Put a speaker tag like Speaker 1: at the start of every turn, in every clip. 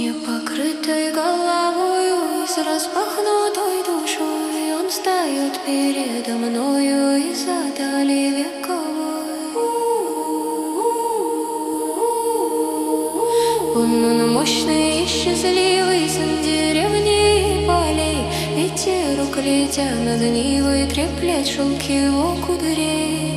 Speaker 1: непокрытой головою и с распахнутой душой он встает передо мною из-за дали вековой. Он мощный и счастливый, сын деревни и полей. Ветерок, летя над Нивой, треплет шелк его кудрей.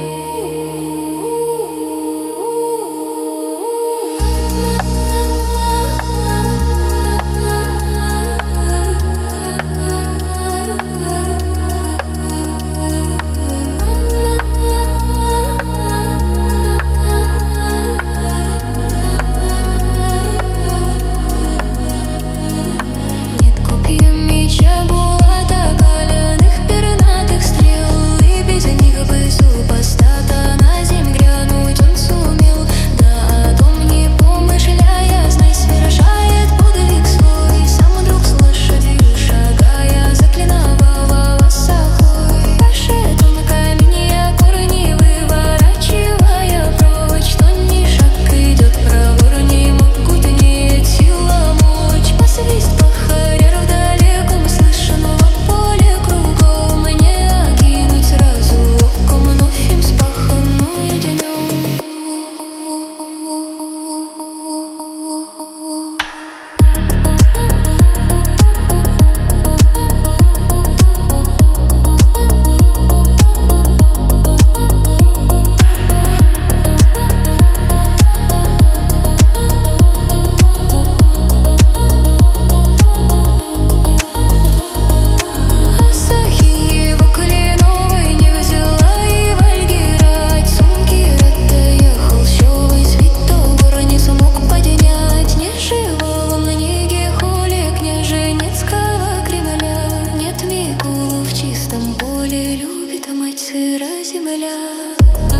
Speaker 1: Любит мать сыра земля.